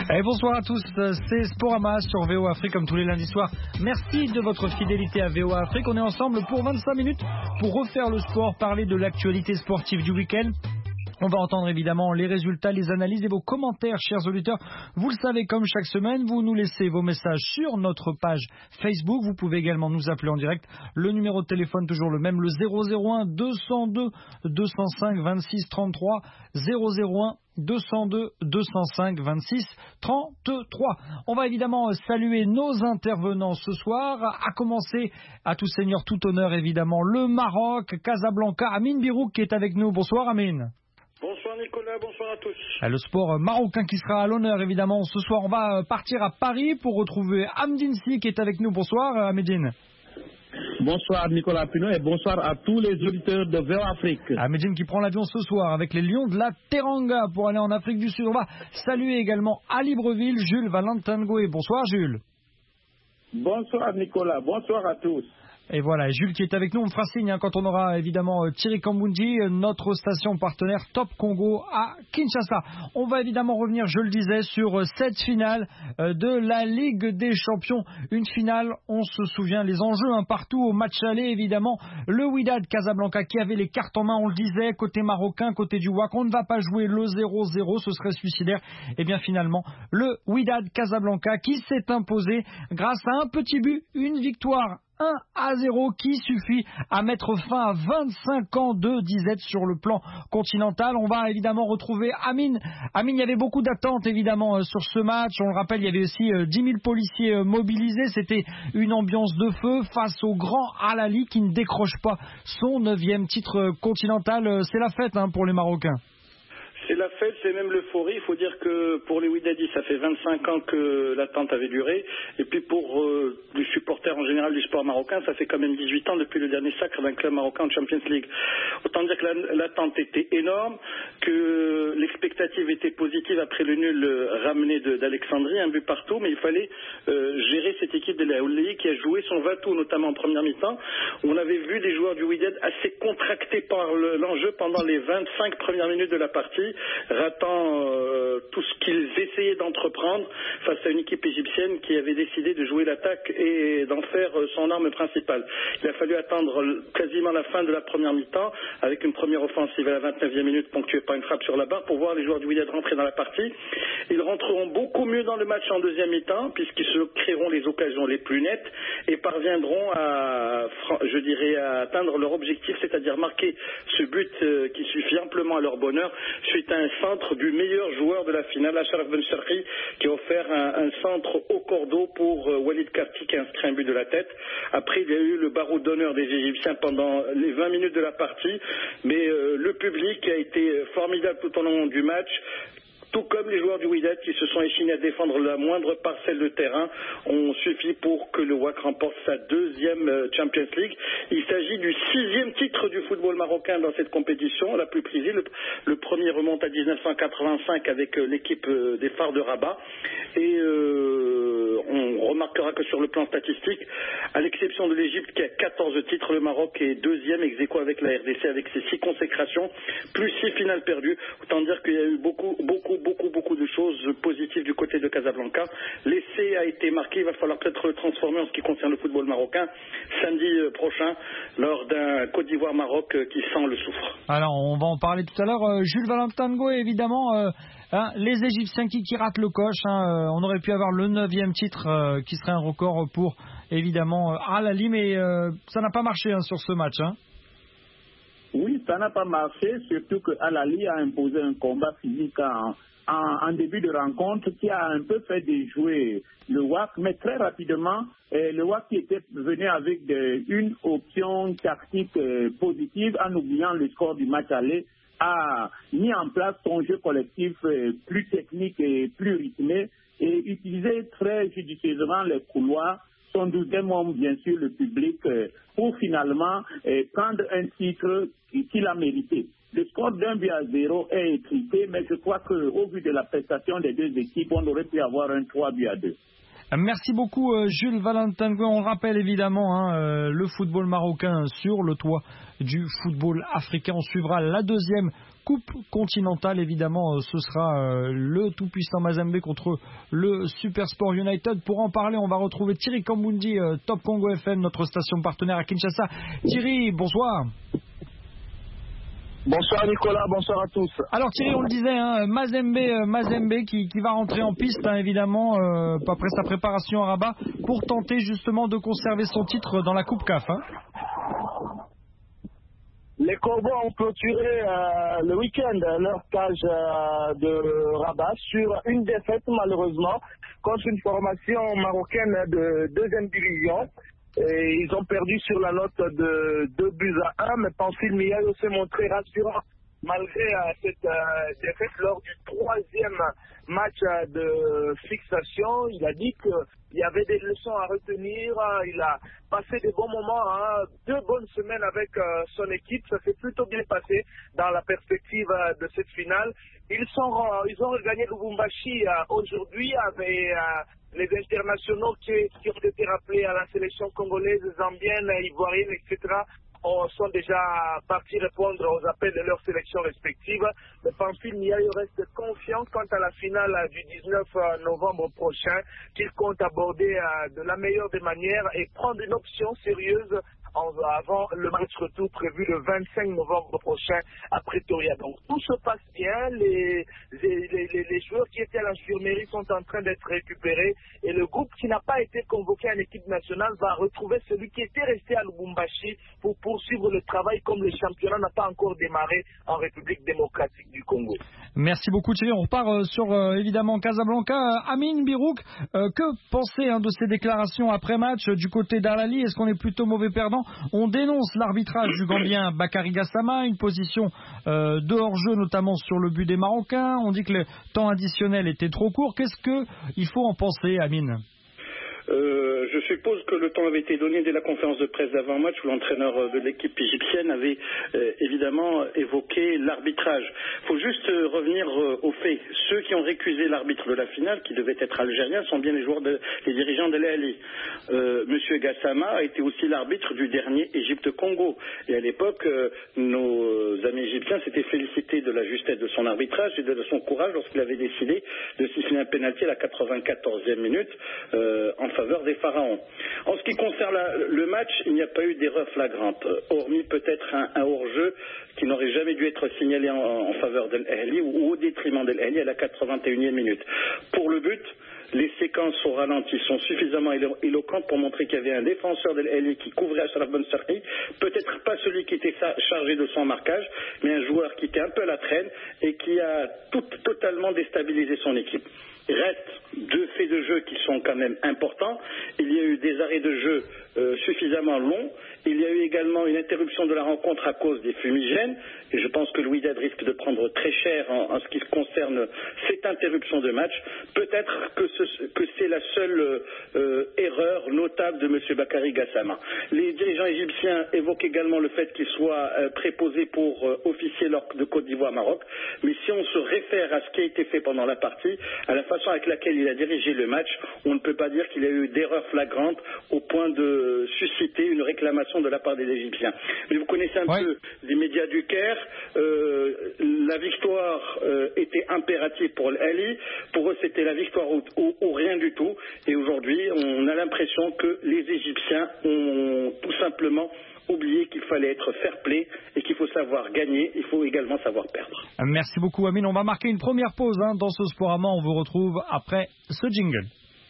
Et bonsoir à tous, c'est Sporama sur VOA Afrique comme tous les lundis soirs. Merci de votre fidélité à VOA Afrique. On est ensemble pour 25 minutes pour refaire le sport, parler de l'actualité sportive du week-end. On va entendre évidemment les résultats, les analyses et vos commentaires, chers auditeurs. Vous le savez, comme chaque semaine, vous nous laissez vos messages sur notre page Facebook. Vous pouvez également nous appeler en direct. Le numéro de téléphone, toujours le même, le 001 202 205 26 33 001 202 205 26 33. On va évidemment saluer nos intervenants ce soir, à commencer à tout seigneur, tout honneur évidemment, le Maroc, Casablanca, Amine Birouk qui est avec nous. Bonsoir Amine. Bonsoir Nicolas, bonsoir à tous. Le sport marocain qui sera à l'honneur évidemment ce soir. On va partir à Paris pour retrouver Amdine Si qui est avec nous. Bonsoir Amdine. Bonsoir Nicolas Pinot et bonsoir à tous les auditeurs de VOA Afrique. Amdine qui prend l'avion ce soir avec les Lions de la Teranga pour aller en Afrique du Sud. On va saluer également à Libreville Jules Valentin Goué. Bonsoir Jules. Bonsoir Nicolas, bonsoir à tous. Et voilà, Jules qui est avec nous, on me fera signe quand on aura évidemment Thierry Kambundi, notre station partenaire Top Congo à Kinshasa. On va évidemment revenir, je le disais, sur cette finale de la Ligue des Champions. Une finale, on se souvient, les enjeux partout au match aller évidemment. Le Wydad Casablanca qui avait les cartes en main, on le disait, côté marocain, côté du WAC. On ne va pas jouer le 0-0, ce serait suicidaire. Et bien finalement, le Wydad Casablanca qui s'est imposé grâce à un petit but, une victoire 1-0 qui suffit à mettre fin à 25 ans de disette sur le plan continental. On va évidemment retrouver Amine. Amine, il y avait beaucoup d'attentes évidemment sur ce match. On le rappelle, il y avait aussi 10 000 policiers mobilisés. C'était une ambiance de feu face au grand Al Ahly qui ne décroche pas son 9e titre continental. C'est la fête pour les Marocains. C'est la fête, c'est même l'euphorie. Il faut dire que pour les Wydadis, ça fait 25 ans que l'attente avait duré. Et puis pour les supporters en général du sport marocain, ça fait quand même 18 ans depuis le dernier sacre d'un club marocain en Champions League. Autant dire que l'attente était énorme, que l'expectative était positive après le nul ramené d'Alexandrie, un but partout, mais il fallait gérer cette équipe de la Al Ahly qui a joué son va-tout, notamment en première mi-temps. On avait vu des joueurs du Wydad assez contractés par l'enjeu pendant les 25 premières minutes de la partie, ratant tout ce qu'ils essayaient d'entreprendre face à une équipe égyptienne qui avait décidé de jouer l'attaque et d'en faire son arme principale. Il a fallu attendre quasiment la fin de la première mi-temps avec une première offensive à la 29e minute ponctuée par une frappe sur la barre pour voir les joueurs du Wydad rentrer dans la partie. Ils rentreront beaucoup mieux dans le match en deuxième mi-temps puisqu'ils se créeront les occasions les plus nettes et parviendront à atteindre leur objectif, c'est-à-dire marquer ce but qui suffit amplement à leur bonheur suite à un centre du meilleur joueur de la finale, Achraf Ben Sharki, qui a offert un centre au cordeau pour Walid Karti qui a inscrit un but de la tête. Après, il y a eu le barreau d'honneur des Égyptiens pendant les 20 minutes de la partie, mais le public a été formidable tout au long du match. Tout comme les joueurs du Wydad qui se sont échinés à défendre la moindre parcelle de terrain ont suffi pour que le WAC remporte sa 2e Champions League. Il s'agit du 6e titre du football marocain dans cette compétition, la plus prisée. Le premier remonte à 1985 avec l'équipe des Phares de Rabat. Et on remarquera que sur le plan statistique, à l'exception de l'Égypte qui a 14 titres, le Maroc est 2e ex aequo avec la RDC avec ses 6 consécrations, plus 6 finales perdues. Autant dire qu'il y a eu beaucoup de choses positives du côté de Casablanca. L'essai a été marqué, il va falloir peut-être le transformer en ce qui concerne le football marocain samedi prochain lors d'un Côte d'Ivoire-Maroc qui sent le soufre. Alors on va en parler tout à l'heure. Jules Valentin Goué, évidemment, les Égyptiens qui ratent le coche. On aurait pu avoir le 9e titre qui serait un record pour évidemment Al Ahly, mais ça n'a pas marché sur ce match. Oui, ça n'a pas marché, surtout que Al Ahly a imposé un combat physique en début de rencontre qui a un peu fait déjouer le WAC, mais très rapidement, le WAC qui était venu avec une option tactique positive en oubliant le score du match aller, a mis en place son jeu collectif plus technique et plus rythmé et utilisé très judicieusement les couloirs, son 12e homme, bien sûr, le public, pour finalement prendre un titre qu'il a mérité. Le score d'1-0 est étriqué, mais je crois qu'au vu de la prestation des deux équipes, on aurait pu avoir un 3-2. Merci beaucoup Jules Valentin. On rappelle évidemment le football marocain sur le toit du football africain. On suivra la deuxième Coupe continentale. Évidemment, ce sera le tout-puissant Mazembe contre le Supersport United. Pour en parler, on va retrouver Thierry Kambundi, Top Congo FM, notre station partenaire à Kinshasa. Thierry, bonsoir. Bonsoir Nicolas, bonsoir à tous. Alors Thierry, on le disait, Mazembe qui va rentrer en piste, évidemment, après sa préparation à Rabat, pour tenter justement de conserver son titre dans la Coupe CAF. Les Corbeaux ont clôturé le week-end leur stage de Rabat sur une défaite malheureusement contre une formation marocaine de 2e division. Et ils ont perdu sur la note de 2-1, mais Pamphile Miayo s'est montré rassurant malgré cette défaite lors du 3e match de fixation. Il a dit qu'il y avait des leçons à retenir, il a passé des bons moments, 2 bonnes semaines avec son équipe, ça s'est plutôt bien passé dans la perspective de cette finale. Ils ont regagné Lubumbashi aujourd'hui avec les internationaux qui ont été rappelés à la sélection congolaise, zambienne, ivoirienne, etc. sont déjà partis répondre aux appels de leurs sélections respectives. Le Pamphile Miayo reste confiant quant à la finale du 19 novembre prochain, qu'il compte aborder de la meilleure des manières et prendre une option sérieuse avant le match retour prévu le 25 novembre prochain à Pretoria. Donc tout se passe bien, les joueurs qui étaient à l'infirmerie sont en train d'être récupérés et le groupe qui n'a pas été convoqué en équipe nationale va retrouver celui qui était resté à Lubumbashi pour poursuivre le travail comme le championnat n'a pas encore démarré en République démocratique du Congo. Merci beaucoup Thierry. On repart sur évidemment Casablanca. Amine Birouk, que penser de ces déclarations après-match du côté d'Al-Ahly? Est-ce qu'on est plutôt mauvais perdant? On dénonce l'arbitrage du Gambien Bakary Gassama, une position de hors-jeu notamment sur le but des Marocains. On dit que le temps additionnel était trop court. Qu'est-ce qu'il faut en penser, Amine? Je suppose que le temps avait été donné dès la conférence de presse d'avant-match où l'entraîneur de l'équipe égyptienne avait évidemment évoqué l'arbitrage. Il faut juste revenir aux faits. Ceux qui ont récusé l'arbitre de la finale, qui devait être algérien, sont bien les dirigeants de l'Al-Ahly. Monsieur Gassama a été aussi l'arbitre du dernier Égypte-Congo. Et à l'époque, nos amis égyptiens s'étaient félicités de la justesse de son arbitrage et de son courage lorsqu'il avait décidé de siffler un pénalty à la 94e minute en faveur des Pharaons. En ce qui concerne le match, il n'y a pas eu d'erreur flagrante, hormis peut-être un hors-jeu qui n'aurait jamais dû être signalé en faveur de l'Al-Ahly ou au détriment de l'Al-Ahly à la 81e minute. Pour le but, les séquences au ralenti sont suffisamment éloquentes pour montrer qu'il y avait un défenseur de l'Al-Ahly qui couvrait Achraf Ben Sarki, peut-être pas celui qui était chargé de son marquage, mais un joueur qui était un peu à la traîne et qui a totalement déstabilisé son équipe. Il reste 2 faits de jeu qui sont quand même importants. Il y a eu des arrêts de jeu suffisamment longs. Il y a eu également une interruption de la rencontre à cause des fumigènes. Et je pense que Louis Dad risque de prendre très cher en ce qui concerne cette interruption de match. Peut-être que c'est la seule erreur notable de M. Bakary Gassama. Les dirigeants égyptiens évoquent également le fait qu'il soit préposé pour officier lors de Côte d'Ivoire-Maroc. Mais si on se réfère à ce qui a été fait pendant la partie, à la façon avec laquelle il a dirigé le match, on ne peut pas dire qu'il y a eu d'erreur flagrante au point de susciter une réclamation de la part des Égyptiens. Mais vous connaissez un peu les médias du Caire. La victoire était impérative pour l'Al-Ahly. Pour eux, c'était la victoire ou rien du tout. Et aujourd'hui, on a l'impression que les Égyptiens ont tout simplement oublié qu'il fallait être fair-play et qu'il faut savoir gagner, il faut également savoir perdre. Merci beaucoup Amine. On va marquer une première pause dans ce Sporama. On vous retrouve après ce jingle.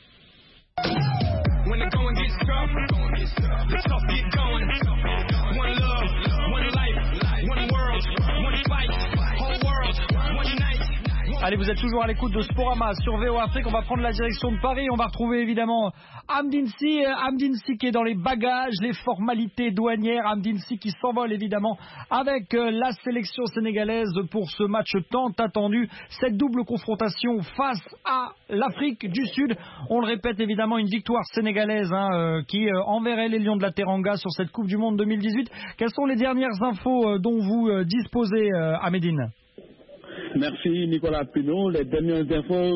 When the going gets tough, the tough get going. One love, one life, one world, one fight, whole world, one night. Allez, vous êtes toujours à l'écoute de Sporama sur VO Afrique. On va prendre la direction de Paris. On va retrouver évidemment Amdinsi qui est dans les bagages, les formalités douanières. Amdinsi qui s'envole évidemment avec la sélection sénégalaise pour ce match tant attendu. Cette double confrontation face à l'Afrique du Sud. On le répète évidemment, une victoire sénégalaise qui enverrait les Lions de la Teranga sur cette Coupe du Monde 2018. Quelles sont les dernières infos dont vous disposez, à Médine? Merci Nicolas Pinot. Les dernières infos,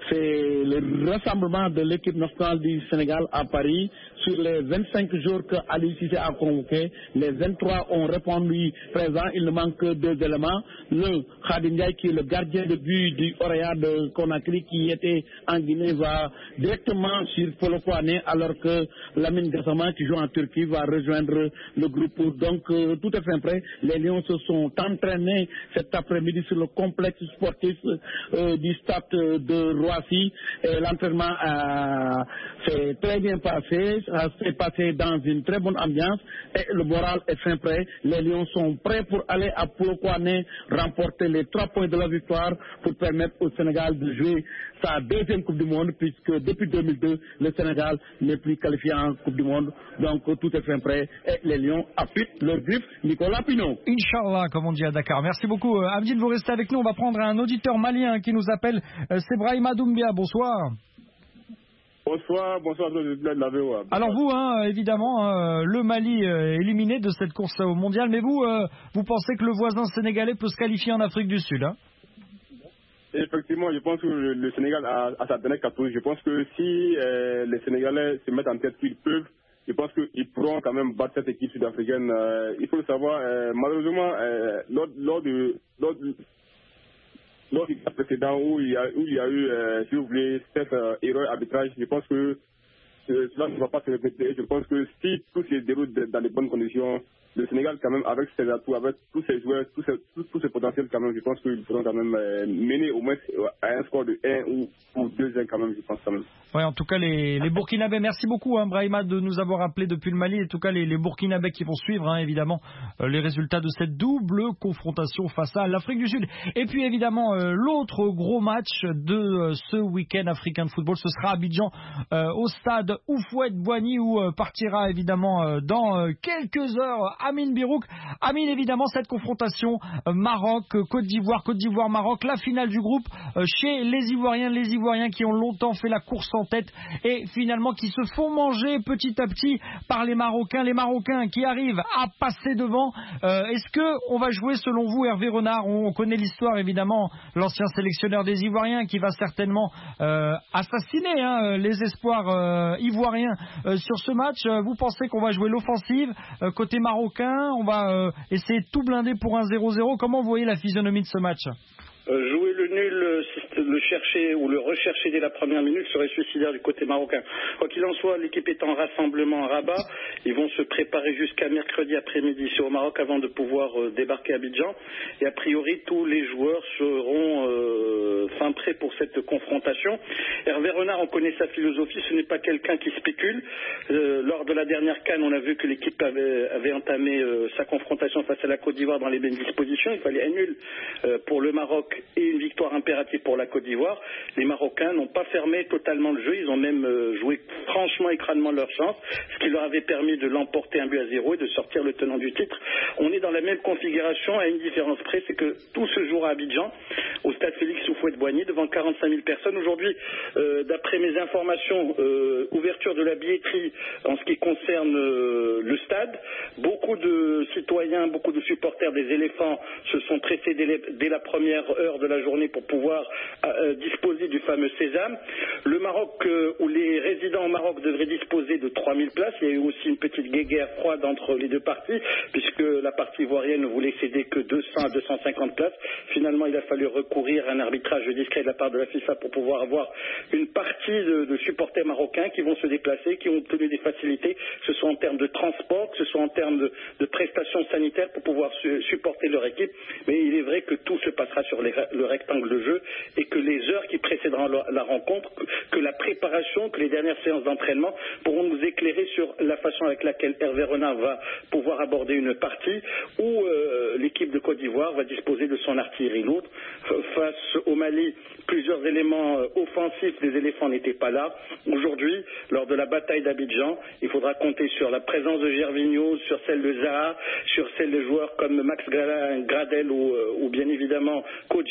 c'est le rassemblement de l'équipe nationale du Sénégal à Paris. Sur les 25 jours que Ali Cissé a convoqué, les 23 ont répondu présent. Il ne manque que 2 éléments. L'un, Khadim Ndiaye, qui est le gardien de but du Orea de Conakry, qui était en Guinée, va directement sur Polokwane, alors que Lamine Gassama, qui joue en Turquie, va rejoindre le groupe. Donc, tout est fin prêt. Les Lions se sont entraînés cet après-midi sur le complexe sportif du stade de Roissy. L'entraînement s'est très bien passé. Ça s'est passé dans une très bonne ambiance et le moral est fin prêt. Les Lions sont prêts pour aller à Polokwane remporter les 3 points de la victoire pour permettre au Sénégal de jouer sa 2e Coupe du Monde, puisque depuis 2002, le Sénégal n'est plus qualifié en Coupe du Monde. Donc tout est fin prêt et les Lions appliquent leur griffe. Nicolas Pinot. Inch'Allah, comme on dit à Dakar. Merci beaucoup. Amdine, vous restez avec nous. On va prendre un auditeur malien qui nous appelle. C'est Brahima Doumbia. Bonsoir. Bonsoir de la VOA. Alors vous, évidemment, le Mali éliminé de cette course au mondial, mais vous pensez que le voisin sénégalais peut se qualifier en Afrique du Sud, hein? Effectivement, je pense que le Sénégal a sa dernière cartouche. Je pense que si les Sénégalais se mettent en tête qu'ils peuvent, je pense qu'ils pourront quand même battre cette équipe sud-africaine. Il faut le savoir, malheureusement, lors du cas précédent où il y a eu, si vous voulez, cette erreur arbitrage, je pense que cela ne va pas se répéter. Je pense que si tout se déroule dans les bonnes conditions, le Sénégal, quand même, avec ses atouts, avec tous ses joueurs, tous ses potentiels, quand même, je pense qu'ils pourront quand même mener au moins à un score de 1 ou 2-1, quand même, je pense quand même. Oui, en tout cas, les Burkinabés, merci beaucoup, Brahima, de nous avoir appelé depuis le Mali. En tout cas, les Burkinabés qui vont suivre, évidemment, les résultats de cette double confrontation face à l'Afrique du Sud. Et puis, évidemment, l'autre gros match de ce week-end africain de football, ce sera Abidjan, au stade Houphouët-Boigny, où partira, évidemment, dans quelques heures, Amine Birouk. Amine, évidemment, cette confrontation Maroc-Côte d'Ivoire-Maroc, la finale du groupe chez les Ivoiriens qui ont longtemps fait la course en tête et finalement qui se font manger petit à petit par les Marocains qui arrivent à passer devant. Est-ce que on va jouer, selon vous, Hervé Renard? On connaît l'histoire, évidemment, l'ancien sélectionneur des Ivoiriens qui va certainement assassiner les espoirs ivoiriens sur ce match. Vous pensez qu'on va jouer l'offensive côté marocain? On va essayer de tout blinder pour un 0-0. Comment vous voyez la physionomie de ce match? Jouer le nul, le chercher ou le rechercher dès la première minute serait suicidaire du côté marocain. Quoi qu'il en soit, l'équipe est en rassemblement à Rabat. Ils vont se préparer jusqu'à mercredi après-midi ici au Maroc avant de pouvoir débarquer à Abidjan. Et a priori, tous les joueurs seront fin prêts pour cette confrontation. Hervé Renard, on connaît sa philosophie. Ce n'est pas quelqu'un qui spécule. Lors de la dernière CAN, on a vu que l'équipe avait entamé sa confrontation face à la Côte d'Ivoire dans les mêmes dispositions. Il fallait un nul pour le Maroc et une victoire impérative pour la Côte d'Ivoire. Les Marocains n'ont pas fermé totalement le jeu, ils ont même joué franchement et crânement leur chance, ce qui leur avait permis de l'emporter 1-0 et de sortir le tenant du titre. On est dans la même configuration à une différence près, c'est que tout se jouera à Abidjan, au stade Félix Houphouët-Boigny, devant 45 000 personnes. Aujourd'hui, d'après mes informations, ouverture de la billetterie en ce qui concerne le stade. Beaucoup de citoyens, beaucoup de supporters des éléphants se sont pressés dès la première heure de la journée pour pouvoir disposer du fameux sésame. Le Maroc, où les résidents au Maroc devraient disposer de 3000 places, il y a eu aussi une petite guéguerre froide entre les deux parties, puisque la partie ivoirienne ne voulait céder que 200 à 250 places. Finalement, il a fallu recourir à un arbitrage discret de la part de la FIFA pour pouvoir avoir une partie de supporters marocains qui vont se déplacer, qui ont obtenu des facilités, que ce soit en termes de transport, que ce soit en termes de prestations sanitaires pour pouvoir supporter leur équipe. Mais il est vrai que tout se passera sur le rectangle de jeu et que les heures qui précéderont la rencontre, que la préparation, que les dernières séances d'entraînement pourront nous éclairer sur la façon avec laquelle Hervé Renard va pouvoir aborder une partie où l'équipe de Côte d'Ivoire va disposer de son artillerie lourde. Face au Mali, plusieurs éléments offensifs des éléphants n'étaient pas là. Aujourd'hui, lors de la bataille d'Abidjan, il faudra compter sur la présence de Gervinho, sur celle de Zaha, sur celle de joueurs comme Max Gradel ou bien évidemment Kodja.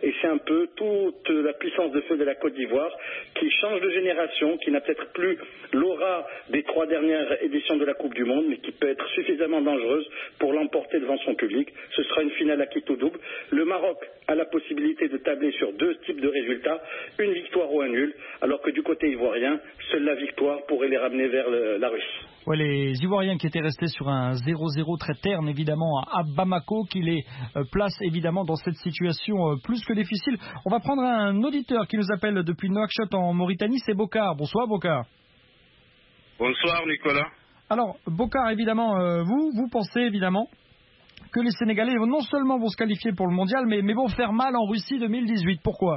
et c'est un peu toute la puissance de feu de la Côte d'Ivoire qui change de génération, qui n'a peut-être plus l'aura des 3 dernières éditions de la Coupe du Monde, mais qui peut être suffisamment dangereuse pour l'emporter devant son public. Ce sera une finale à quitte au double. Le Maroc a la possibilité de tabler sur 2 types de résultats, une victoire ou un nul, alors que du côté ivoirien, seule la victoire pourrait les ramener vers la Russie. Ouais, les Ivoiriens qui étaient restés sur un 0-0 très terne évidemment à Bamako, qui les place évidemment dans cette situation plus que difficile. On va prendre un auditeur qui nous appelle depuis Nouakchott en Mauritanie, c'est Bokar. Bonsoir Bokar. Bonsoir Nicolas. Alors Bokar, évidemment, vous pensez évidemment que les Sénégalais non seulement vont se qualifier pour le mondial, mais vont faire mal en Russie 2018. Pourquoi?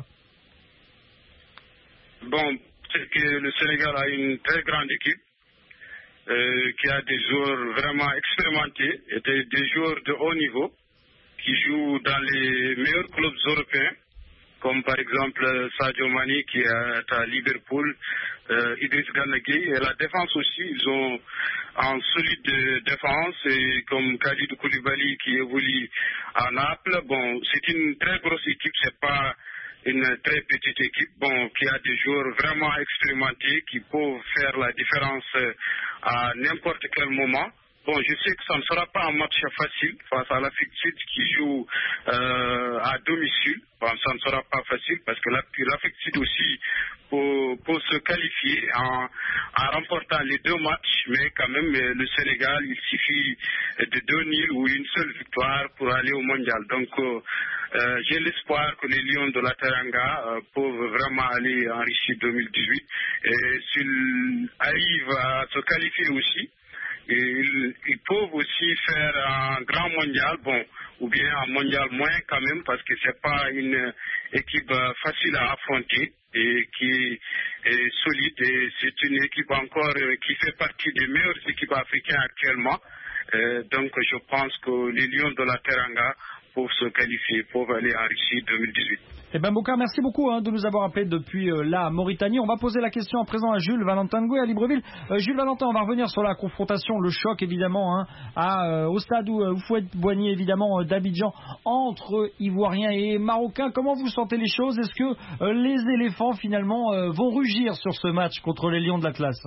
Bon, c'est que le Sénégal a une très grande équipe qui a des joueurs vraiment expérimentés et des joueurs de haut niveau qui jouent dans les meilleurs clubs européens, comme par exemple Sadio Mane qui est à Liverpool, Idriss Gana Gueye, et la défense aussi, ils ont en solide défense, et comme Kalidou Koulibaly qui évolue à Naples. Bon, c'est une très grosse équipe, c'est pas une très petite équipe, bon, qui a des joueurs vraiment expérimentés qui peuvent faire la différence à n'importe quel moment. Bon, je sais que ça ne sera pas un match facile face à l'Afrique du Sud qui joue à domicile. Bon, ça ne sera pas facile parce que l'Afrique du Sud aussi pour se qualifier en remportant les 2 matchs, mais quand même le Sénégal, il suffit de 2-0 ou une seule victoire pour aller au mondial. Donc j'ai l'espoir que les Lions de la Teranga peuvent vraiment aller en Russie 2018 et s'ils arrivent à se qualifier aussi, ils peuvent aussi faire un grand mondial, bon, ou bien un mondial moins quand même, parce que c'est pas une équipe facile à affronter et qui est solide, et c'est une équipe encore qui fait partie des meilleures équipes africaines actuellement. Donc je pense que les Lions de la Teranga peuvent se qualifier, peuvent aller en Russie 2018. Eh bien, Bokar, merci beaucoup de nous avoir appelés depuis la Mauritanie. On va poser la question à présent à Jules Valentin Ngoué à Libreville. Jules Valentin, on va revenir sur la confrontation, le choc évidemment au stade où Houphouët-Boigny évidemment d'Abidjan entre Ivoiriens et Marocains. Comment vous sentez les choses? Est-ce que les éléphants finalement vont rugir sur ce match contre les Lions de l'Atlas?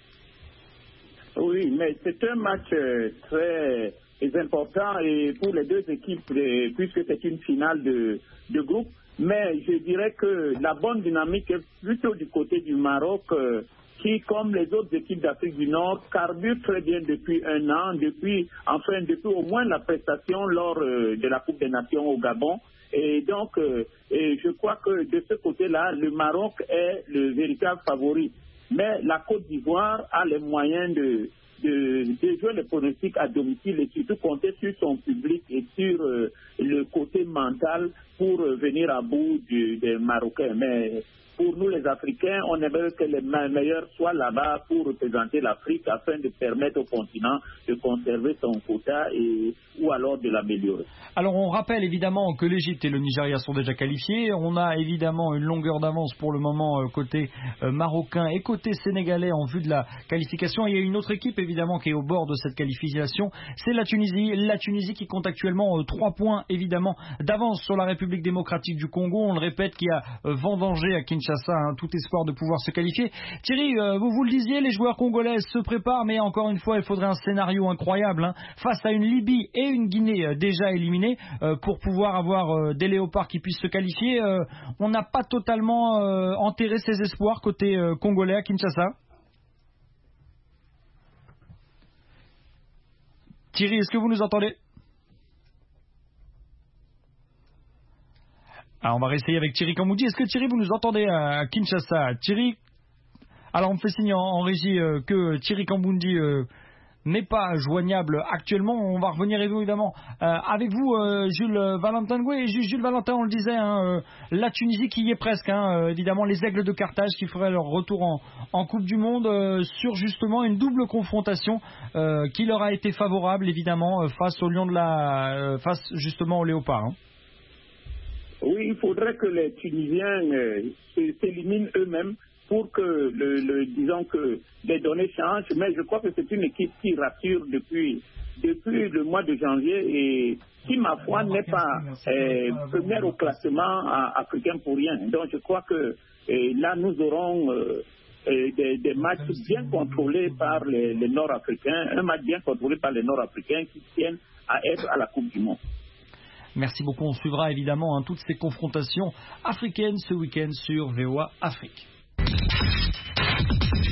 Oui, mais c'est un match très important et pour les 2 équipes, puisque c'est une finale de groupe. Mais je dirais que la bonne dynamique est plutôt du côté du Maroc, qui, comme les autres équipes d'Afrique du Nord, carbure très bien depuis un an, depuis au moins la prestation lors de la Coupe des Nations au Gabon. Et donc, je crois que de ce côté-là, le Maroc est le véritable favori. Mais la Côte d'Ivoire a les moyens de jouer les pronostics à domicile et surtout compter sur son public et sur le côté mental pour venir à bout des Marocains. Mais pour nous les Africains, on aimerait que les meilleurs soient là-bas pour représenter l'Afrique afin de permettre au continent de conserver son quota ou alors de l'améliorer. Alors on rappelle évidemment que l'Égypte et le Nigeria sont déjà qualifiés. On a évidemment une longueur d'avance pour le moment côté marocain et côté sénégalais en vue de la qualification. Il y a une autre équipe évidemment qui est au bord de cette qualification, c'est la Tunisie. La Tunisie qui compte actuellement 3 points évidemment d'avance sur la République démocratique du Congo. On le répète, qui a vendangé à Kinshasa tout espoir de pouvoir se qualifier. Thierry, vous le disiez, les joueurs congolais se préparent, mais encore une fois, il faudrait un scénario incroyable face à une Libye et une Guinée déjà éliminées pour pouvoir avoir des léopards qui puissent se qualifier. On n'a pas totalement enterré ses espoirs côté congolais à Kinshasa. Thierry, est-ce que vous nous entendez? Alors on va réessayer avec Thierry Kamboundji. Est-ce que Thierry, vous nous entendez à Kinshasa? Thierry, alors on me fait signe en régie que Thierry Kamboundji n'est pas joignable actuellement. On va revenir évidemment avec vous, Jules Valentin Ngoué. Et Jules Valentin, on le disait, la Tunisie qui y est presque, évidemment les Aigles de Carthage qui feraient leur retour en Coupe du Monde sur justement une double confrontation qui leur a été favorable évidemment face aux Lions face justement aux Léopards. Oui, il faudrait que les Tunisiens s'éliminent eux-mêmes pour que, disons que les données changent. Mais je crois que c'est une équipe qui rassure depuis le mois de janvier et qui, ma foi, n'est pas première au classement africain pour rien. Donc, je crois que là, nous aurons des matchs bien contrôlés par les Nord-Africains, un match bien contrôlé par les Nord-Africains qui tiennent à être à la Coupe du Monde. Merci beaucoup. On suivra évidemment toutes ces confrontations africaines ce week-end sur VOA Afrique.